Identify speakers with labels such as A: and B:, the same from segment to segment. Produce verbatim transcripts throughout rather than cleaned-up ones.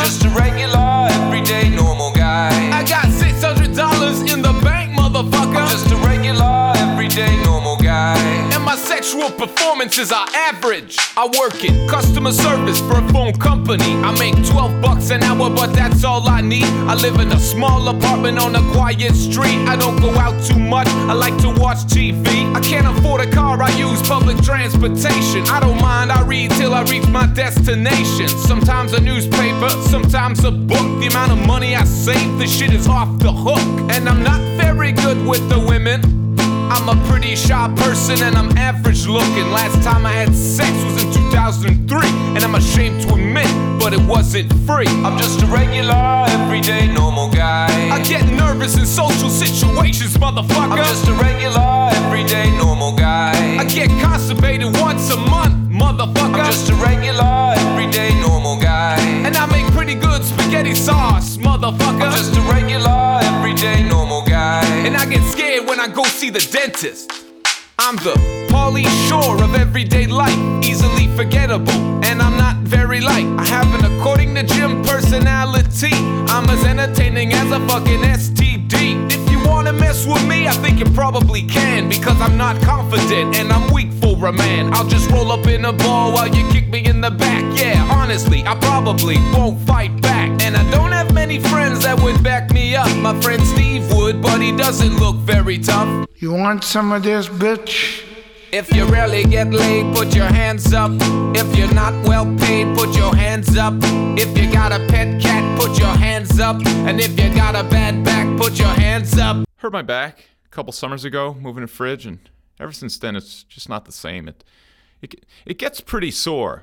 A: just a regular, everyday, normal guy.
B: I got six hundred dollars in the bank, motherfucker.
A: I'm just a regular, everyday, normal guy.
B: And my sexual performances are average. I work in customer service for a phone company. I make twelve bucks an hour, but that's all I need. I live in a small apartment on a quiet street. I don't go out too much, I like to watch T V. I can't afford a car, I use public transportation. I don't mind, I read till I reach my destination. Sometimes a newspaper, sometimes a book. The amount of money I save, this shit is off the hook. And I'm not very good with the women. I'm a pretty shy person and I'm average looking. Last time I had sex was in two thousand three, and I'm ashamed to admit, but it wasn't free.
A: I'm just a regular, everyday, normal guy.
B: I get nervous in social situations, motherfucker.
A: I'm just a regular, everyday, normal guy.
B: I get constipated once a month, motherfucker.
A: I'm just a regular, everyday, normal guy.
B: And I make pretty good spaghetti sauce, motherfucker.
A: I'm just a regular, everyday, normal guy.
B: And I get scared when I go see the dentist. I'm the Pauly Shore of everyday life, easily forgettable, and I'm not very light. I have an according to Jim personality. I'm as entertaining as a fucking S T D. If you wanna mess with me, I think you probably can, because I'm not confident and I'm weak for a man. I'll just roll up in a ball while you kick me in the back. Yeah, honestly, I probably won't fight back. And I don't have many friends that would back me up. My friend Steve would, but he doesn't look very tough.
C: You want some of this, bitch?
B: If you rarely get laid, put your hands up. If you're not well paid, put your hands up. If you got a pet cat, put your hands up. And if you got a bad back, put your hands up.
D: Hurt my back a couple summers ago, moving a fridge, and ever since then it's just not the same. It, it, it gets pretty sore.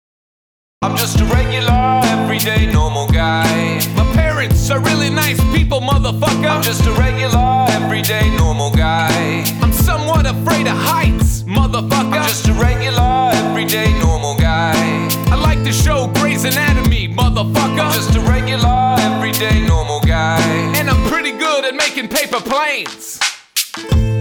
A: I'm just a regular, everyday, normal guy.
B: My parents are really nice people, motherfucker.
A: I'm just a regular, everyday, normal guy.
B: I'm somewhat afraid of heights, motherfucker.
A: I'm just a regular, everyday, normal guy.
B: I like the show Grey's Anatomy, motherfucker.
A: I'm just a regular, everyday, normal guy.
B: And I'm pretty good at making paper planes.